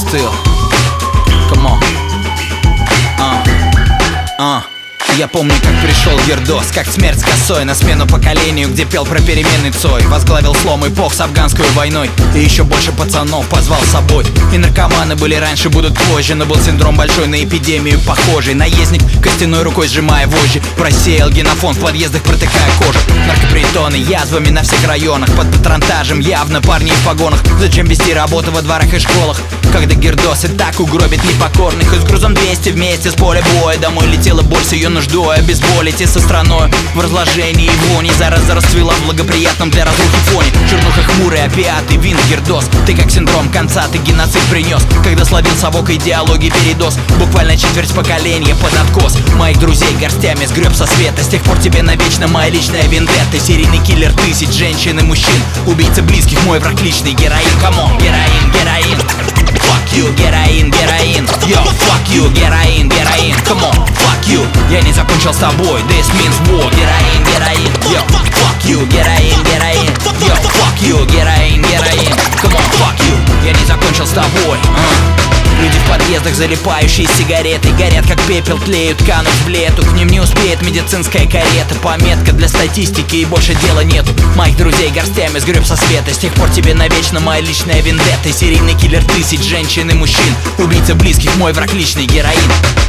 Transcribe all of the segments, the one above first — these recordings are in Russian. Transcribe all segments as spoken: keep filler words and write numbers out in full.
still. Come on. Uh. Uh. Я помню, как пришел Гердос, как смерть с косой на смену поколению, где пел про переменный Цой. Возглавил слом эпох с афганской войной, и еще больше пацанов позвал с собой. И наркоманы были раньше, будут позже, но был синдром большой на эпидемию похожий. Наездник, костяной рукой сжимая вожжи, просеял генофон, в подъездах протыкая кожу. Наркопритоны язвами на всех районах, под патронтажем явно парни в погонах. Зачем вести работу во дворах и школах, когда Гердос и так угробит непокорных? И с грузом двести вместе с поля боя домой летела боль с ее нуждой обезболить и со страной в разложении и вони. Зараза расцвела в благоприятном для разрухи фоне. Чернуха хмурый, опиаты, вин, Гердос. Ты как синдром конца, ты геноцид принес, когда словил совок идеологии передоз. Буквально четверть поколения под откос. Моих друзей горстями сгреб со света. С тех пор тебе навечно моя личная вендетта. Серийный киллер тысяч женщин и мужчин, убийца близких, мой враг личный. Героин, камон, героин, героин. Fuck you, героин, героин. Yo, fuck you, героин, героин. Come on, fuck you. Я не закончил с тобой, this means war. Героин, героин. Yo, fuck you, героин, героин. Yo, fuck you, героин, героин. Come on, fuck you. Я не закончил с тобой. uh. Люди в подъездах, залипающие сигареты, горят как пепел, тлеют, канут в лету. К ним не успеет медицинская карета. Пометка для статистики и больше дела нету. Моих друзей горстями сгреб со света. С тех пор тебе навечно моя личная вендетта. Серийный киллер тысяч женщин и мужчин, убийца близких, мой враг личный. Героин.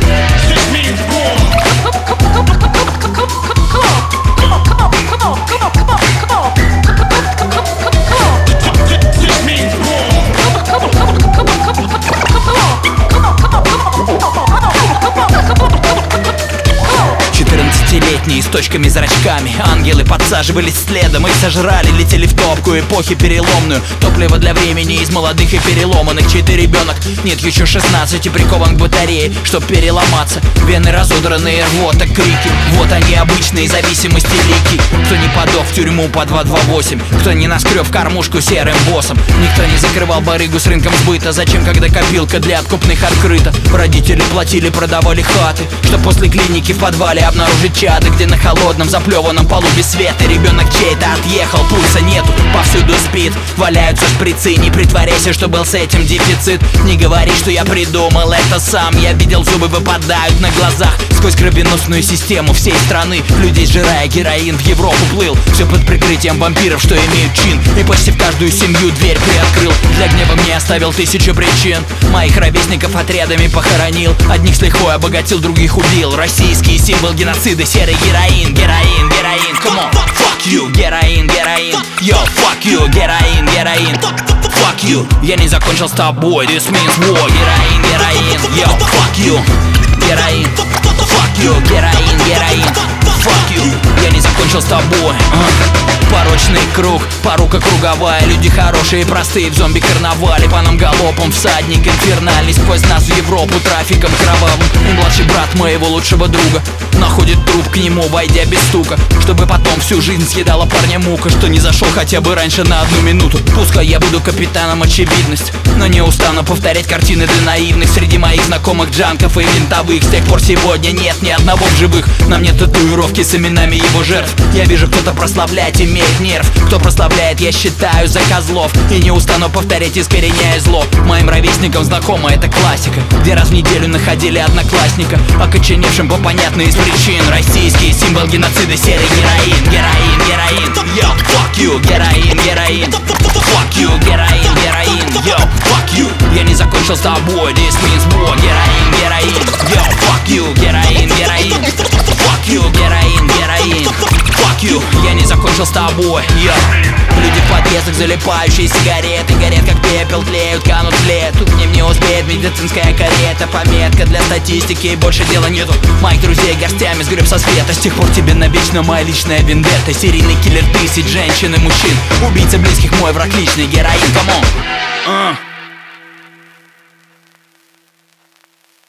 четырнадцатилетние с точками зрачками, ангелы подсаживались следом, их сожрали, летели в топку эпохи переломную. Топливо для времени из молодых и переломанных. Чей ты ребенок? Нет, еще шестнадцати, прикован к батарее, чтоб переломаться. Вены разодранные, рвота, крики. Вот они, обычные зависимости лики. Кто не подох в тюрьму по два два восемь, кто не наскреб в кормушку серым боссом. Никто не закрывал барыгу с рынком сбыта. Зачем, когда копилка для откупных открыта? Родители платили, продавали хаты, чтоб после клиники в подвале обнаружить чаты, где на холодном заплеванном полу без света ребенок чей-то отъехал, пульса нету, повсюду спит, валяются шприцы. Не притворяйся, что был с этим дефицит. Не говори, что я придумал это сам. Я видел, зубы выпадают на глазах сквозь кровеносную систему всей страны. Людей сжирая, героин в Европу плыл. Все под прикрытием вампиров, что имеют чин. И почти в каждую семью дверь приоткрыл. Для гнева мне оставил тысячу причин. Моих ровесников отрядами похоронил. Одних с лихвой обогатил, других убил. Российский символ геноцида, серый героин. Героин, героин, come on, fuck you. Героин, героин, yo, fuck you. Героин, героин, fuck you. Я не закончил с тобой, this means war. Героин, героин, yo, fuck you. Героин, fuck you. Героин, героин, fuck you. Я не закончил с тобой. uh. Порочный круг, порука круговая. Люди хорошие и простые в зомби-карнавале. По нам галопом всадник инфернальный сквозь нас в Европу трафиком кровавым. И младший брат моего лучшего друга находит труп к нему, войдя без стука, чтобы потом всю жизнь съедала парня мука, что не зашел хотя бы раньше на одну минуту. Пускай я буду капитаном очевидность, но не устану повторять картины для наивных. Среди моих знакомых джанков и винтовых с тех пор сегодня нет ни одного в живых. На мне татуировки с именами его жертв. Я вижу, кто-то прославляет, имеет нерв. Кто прославляет, я считаю за козлов. И не устану повторять, искореняя зло. Моим ровесникам знакома эта классика, где раз в неделю находили одноклассника, окоченевшим по понятной из причин. Российский символ геноцида, серый героин. Героин, героин, yo, fuck you. Героин, героин, fuck you. Героин, героин, yo, fuck you. Я не закончил с тобой, this means war. Героин, героин, yo, fuck you. Героин, героин, fuck you. Героин, героин, fuck you. Я не закончил с тобой, yo. Люди в подъездах, залипающие сигареты, горят как пепел, тлеют, канут в лету. К ним не успеет медицинская карета. Пометка для статистики и больше дела нету. Моих друзей горстями сгреб со света. С тех пор тебе навечно моя личная вендетта. Серийный киллер тысяч женщин и мужчин, убийца близких, мой враг личный. Героин, камон. uh.